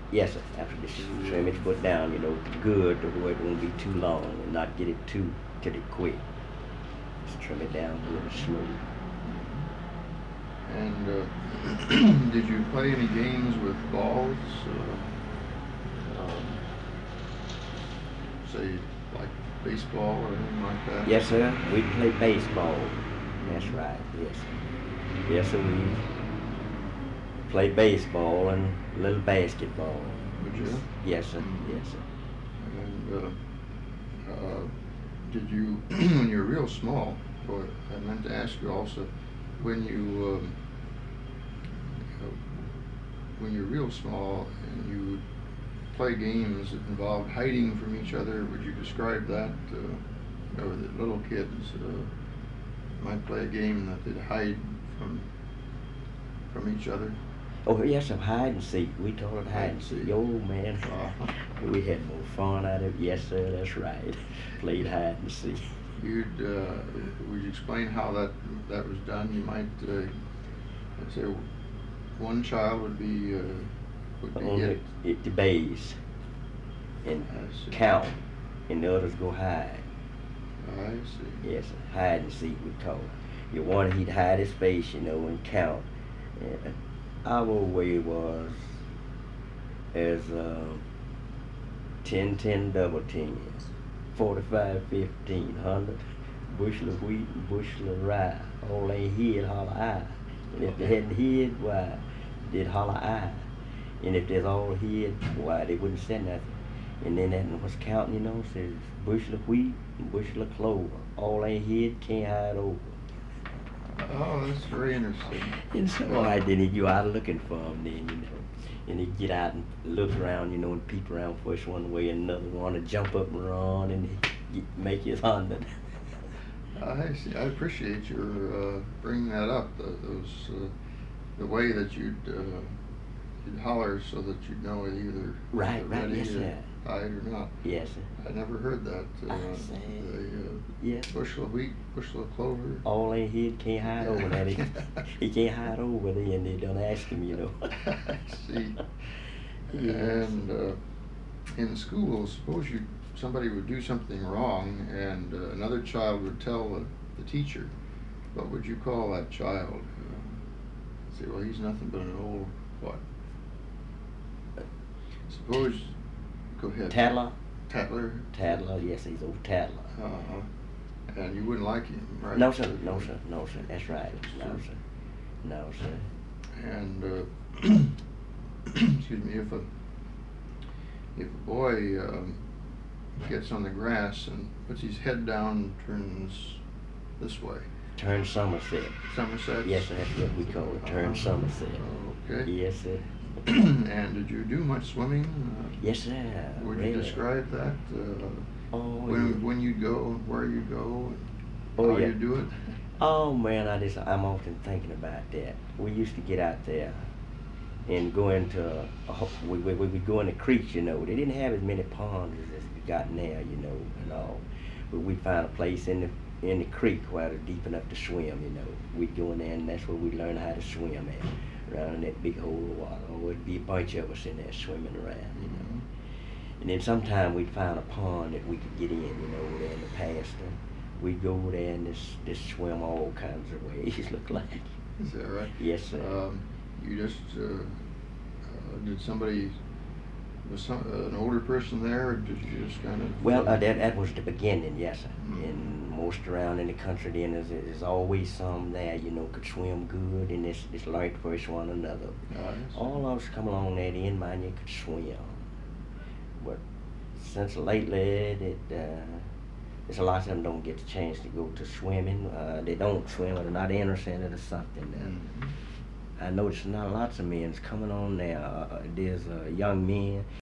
Yes, sir. After this, trim his foot down, good to where it won't be too long and not get it too till it quick. Just trim it down good and smooth. And did you play any games with balls? Um, say like baseball or anything like that? Yes, sir. We play baseball. That's right. Yes, sir. Yes, sir. We play baseball and a little basketball. Would you? Yes, sir. Mm-hmm. Yes, sir. And did you, when you were real small, boy, I meant to ask you also, when uh, when you're real small and you would play games that involved hiding from each other, would you describe that? That little kids might play a game that they'd hide from from each other. Oh, yes, sir. Hide and seek. We call it hide and seek. Oh, man. We had more fun out of it. Yes, sir. That's right. Played hide and seek. Would you explain how that was done? You might let's say one child would be hit. The base and count, and the others go hide. I see. Yes, sir. Hide and seek we call it. You want he'd hide his face, and count. And our way was as 10, 10 double tens, 45, 15, 100, bushel of wheat and bushel of rye. All they hid, holler I. And if they hadn't hid, why, they'd holler I. And if there's all hid, why, they wouldn't say nothing. And then that was counting, says bushel of wheat and bushel of clover. All they hid can't hide over. Oh, that's very interesting. And so I then he'd go out looking for them then, And he'd get out and look around, and peek around first one way and another one, and jump up and run and make his 100. I see. I appreciate your bringing that up. The way that you'd holler so that you'd know either right, ready yes, sir. Hide or not. Yes, sir. I never heard that. Yes. Bushel of wheat, bushel of clover. All they hid can't hide over that. He can't hide over there, and they don't ask him, I see. Yes. And in school, suppose somebody would do something wrong, and another child would tell the teacher. What would you call that child? Say, well, he's nothing but an old what? Suppose. Go ahead. Tattler. Tattler. Tattler. Yes, he's old Tattler. And you wouldn't like him, right? No, sir. No, sir. No, sir. That's right. No, sir. No, sir. And excuse me, if a boy gets on the grass and puts his head down and turns this way. Turn Somerset. Somerset? Yes, sir, that's what we call it. Turn Somerset. Okay. Yes, sir. And did you do much swimming? Yes, sir. Would you describe that? When you go, where you go, and how you do it? Oh man, I'm often thinking about that. We used to get out there and go into we would go in the creeks, They didn't have as many ponds as we got now, and all. But we'd find a place in the creek where it was deep enough to swim, We'd go in there, and that's where we learned how to swim at, around in that big hole of water. Oh, it'd be a bunch of us in there swimming around, And then sometime we'd find a pond that we could get in, over there in the pasture. We'd go over there and just swim all kinds of ways, look like. Is that right? Yes, sir. You just, did somebody, was an older person there, or did you just kind of? Well, that was the beginning, yes, sir. Mm-hmm. And most around in the country then, there's always some there, could swim good, and it's learned first one another. All of us come along that end, man, you could swim. But since lately, there's a lot of them don't get the chance to go to swimming. They don't swim, or they're not interested or something. Mm-hmm. I noticed not lots of men's coming on now. There's young men